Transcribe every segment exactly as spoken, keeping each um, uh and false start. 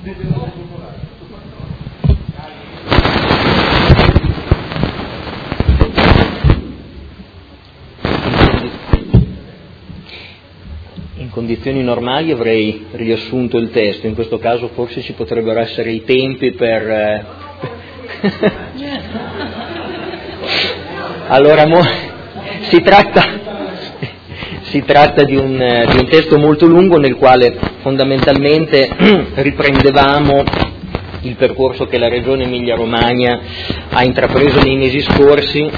In condizioni normali avrei riassunto il testo, in questo caso forse ci potrebbero essere i tempi per... Eh... allora, mo... si tratta, si tratta di, un, di un testo molto lungo nel quale fondamentalmente riprendevamo il percorso che la Regione Emilia-Romagna ha intrapreso nei mesi scorsi,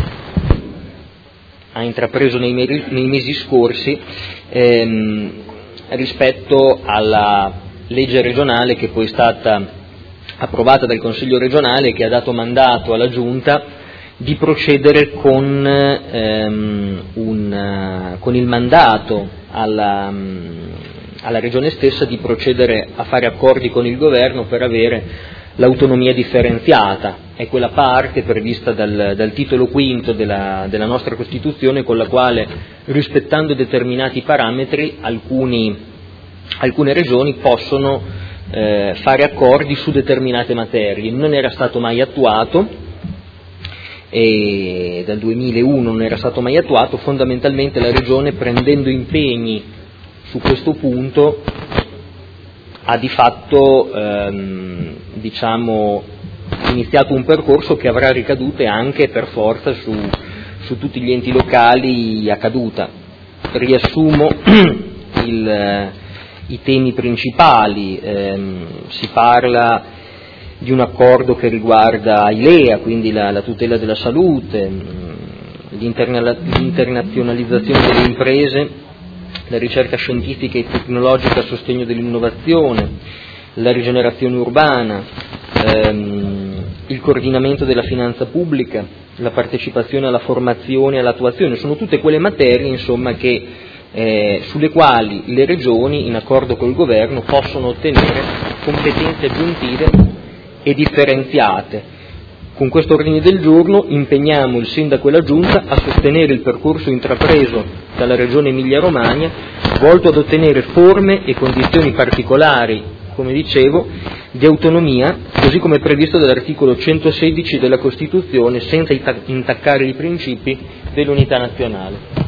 ha intrapreso nei, nei mesi scorsi ehm, rispetto alla legge regionale che poi è stata approvata dal Consiglio regionale, che ha dato mandato alla Giunta di procedere con, ehm, un, con il mandato alla, alla Regione stessa di procedere a fare accordi con il Governo per avere l'autonomia differenziata. È quella parte prevista dal, dal titolo quinto della, della nostra Costituzione, con la quale, rispettando determinati parametri, alcuni, alcune regioni possono eh, fare accordi su determinate materie. Non era stato mai attuato, e dal duemilauno non era stato mai attuato. Fondamentalmente la Regione, prendendo impegni su questo punto, ha di fatto ehm, diciamo iniziato un percorso che avrà ricadute anche per forza su, su tutti gli enti locali a caduta. Riassumo il, eh, i temi principali. ehm, si parla di un accordo che riguarda I L E A, quindi la, la tutela della salute, l'interna, l'internazionalizzazione delle imprese, la ricerca scientifica e tecnologica a sostegno dell'innovazione, la rigenerazione urbana, ehm, il coordinamento della finanza pubblica, la partecipazione alla formazione e all'attuazione. Sono tutte quelle materie, insomma, che, eh, sulle quali le regioni, in accordo col governo, possono ottenere competenze aggiuntive e differenziate. Con questo ordine del giorno impegniamo il Sindaco e la Giunta a sostenere il percorso intrapreso dalla Regione Emilia-Romagna, volto ad ottenere forme e condizioni particolari, come dicevo, di autonomia, così come previsto dall'articolo centosedici della Costituzione, senza intaccare i principi dell'unità nazionale.